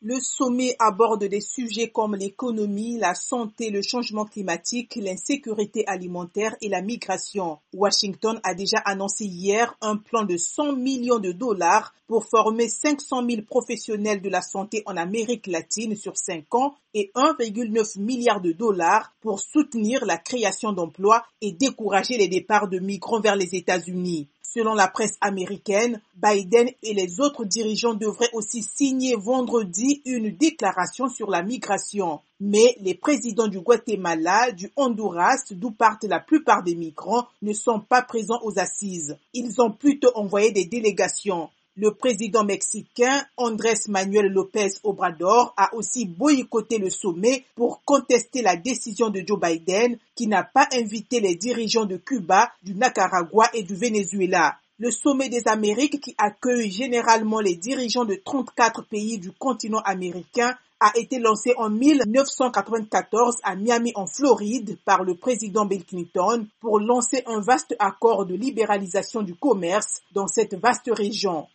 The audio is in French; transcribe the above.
Le sommet aborde des sujets comme l'économie, la santé, le changement climatique, l'insécurité alimentaire et la migration. Washington a déjà annoncé hier un plan de 100 millions de dollars pour former 500 000 professionnels de la santé en Amérique latine sur 5 ans et 1,9 milliard de dollars pour soutenir la création d'emplois et décourager les départs de migrants vers les États-Unis. Selon la presse américaine, Biden et les autres dirigeants devraient aussi signer vendredi une déclaration sur la migration. Mais les présidents du Guatemala, du Honduras, d'où partent la plupart des migrants, ne sont pas présents aux assises. Ils ont plutôt envoyé des délégations. Le président mexicain Andrés Manuel López Obrador a aussi boycotté le sommet pour contester la décision de Joe Biden qui n'a pas invité les dirigeants de Cuba, du Nicaragua et du Venezuela. Le sommet des Amériques qui accueille généralement les dirigeants de 34 pays du continent américain a été lancé en 1994 à Miami en Floride par le président Bill Clinton pour lancer un vaste accord de libéralisation du commerce dans cette vaste région.